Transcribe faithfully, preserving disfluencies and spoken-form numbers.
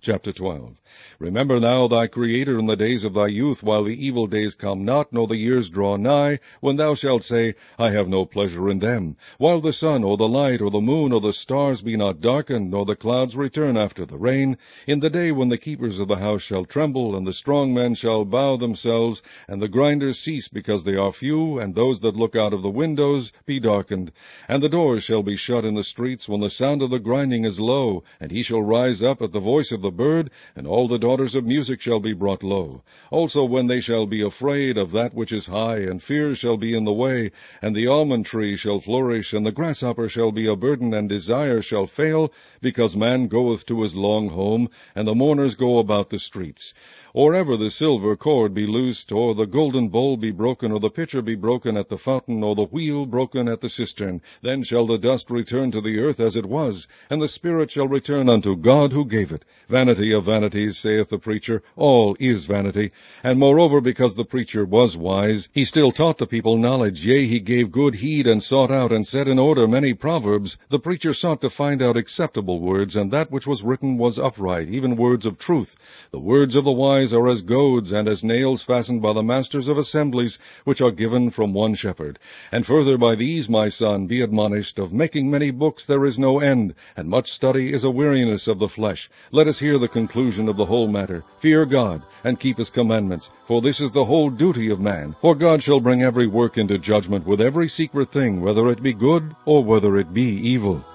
Chapter twelve. Remember now thy Creator in the days of thy youth, while the evil days come not, nor the years draw nigh, when thou shalt say, I have no pleasure in them, while the sun, or the light, or the moon, or the stars be not darkened, nor the clouds return after the rain, in the day when the keepers of the house shall tremble, and the strong men shall bow themselves, and the grinders cease because they are few, and those that look out of the windows be darkened. And the doors shall be shut in the streets, when the sound of the grinding is low, and he shall rise up at the voice of the bird, and all the daughters of music shall be brought low. Also when they shall be afraid of that which is high, and fears shall be in the way, and the almond tree shall flourish, and the grasshopper shall be a burden, and desire shall fail, because man goeth to his long home, and the mourners go about the streets. Or ever the silver cord be loosed, or the golden bowl be broken, or the pitcher be broken at the fountain, or the wheel broken at the cistern, then shall the dust return to the earth as it was, and the spirit shall return unto God who gave it. Vanity of vanities, saith the preacher, all is vanity. And moreover, because the preacher was wise, he still taught the people knowledge, yea, he gave good heed, and sought out and set in order many proverbs. The preacher sought to find out acceptable words, and that which was written was upright, even words of truth. The words of the wise are as goads, and as nails fastened by the masters of assemblies, which are given from one shepherd. And further by these, my son, be admonished, of making many books there is no end, and much study is a weariness of the flesh. Let us hear the conclusion of the whole matter. Fear God, and keep his commandments, for this is the whole duty of man. For God shall bring every work into judgment with every secret thing, whether it be good or whether it be evil.